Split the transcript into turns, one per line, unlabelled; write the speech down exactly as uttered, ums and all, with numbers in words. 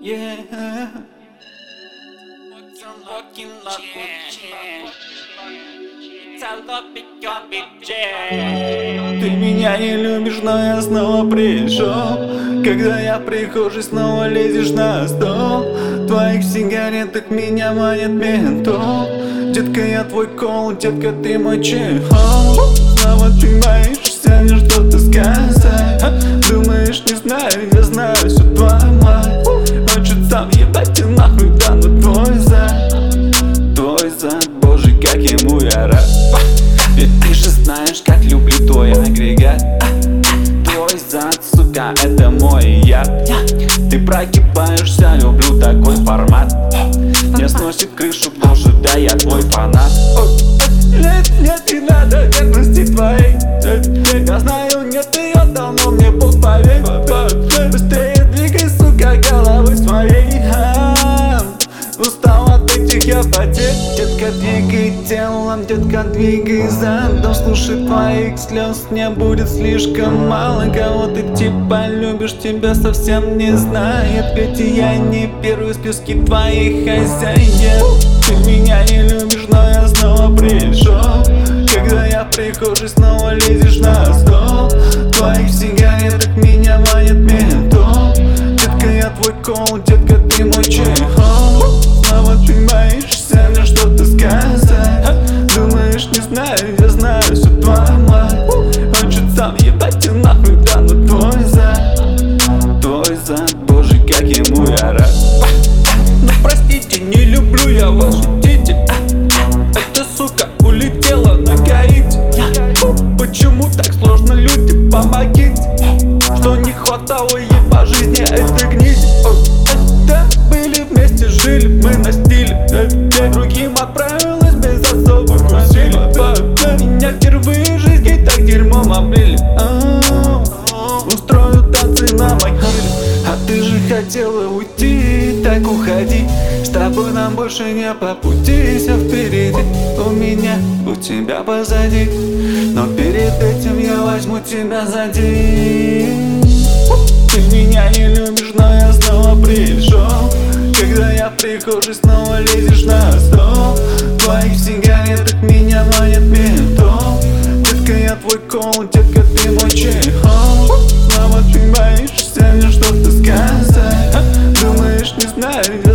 Yeah. Ты меня не любишь, но я снова пришел. Когда я прихожу, снова лезешь на стол. В твоих сигаретах меня манит ментол. Детка, я твой кол, детка, ты мой чехол. Снова ты боишься мне что-то сказать. Думаешь, не знаю, я знаю всю твою мать. Хочет сам ебать и нахуй, да ну твой зад. Твой зад, боже, как ему я рад. Ведь ты же знаешь, как люблю твой агрегат. Твой зад, сука, это мой яд. Ты прогибаешься, люблю такой формат. Мне сносит крышу, боже, да я твой фанат. Нет, нет, не надо верности твоей. Я знаю, нет ее давно, мне Бог поверь. Быстрее двигай, сука, головой своей. Устал от этих я потерь. Детка, двигай телом, детка, двигай задом. Слушай, твоих слез не будет слишком мало. Кого ты типа любишь, тебя совсем не знает. Ведь я не первый в списке твоих хозяев. Ты меня не любишь, но я снова пришел. Когда я прихожу, снова лезешь на стол. В твоих сигаретах меня манит ментол. Детка, я твой кол, детка, ты мой чехол. Снова ты боишься мне что-то сказать. Думаешь, не знаю, я знаю всю твою мать. Хочет сам ебать и нахуй, да ну твой зад. Твой зад, боже, как ему я рад. Ну простите, не люблю я ваши дети. Эта сука улетела на Гаити. Почему так сложно, люди, помогите. Что не хватало ей по жизни этой гнить. Это были вместе, жили мы на стиле. Другим отправилась без особых усилий. Меня впервые в жизни так дерьмом облили. Устрою танцы на могиле. А ты же хотела уйти, так уходи. С тобой нам больше не по пути. Все впереди у меня, у тебя позади. Но перед этим я возьму тебя сзади. Ты меня не любишь, но я снова пришел. Когда я прихожу, снова лезешь на стол. В твоих сигаретах меня манит ментол. Детка, я твой кол, детка, ты мой чехол. Снова ты боишься мне что-то сказать. Думаешь, не знаю, я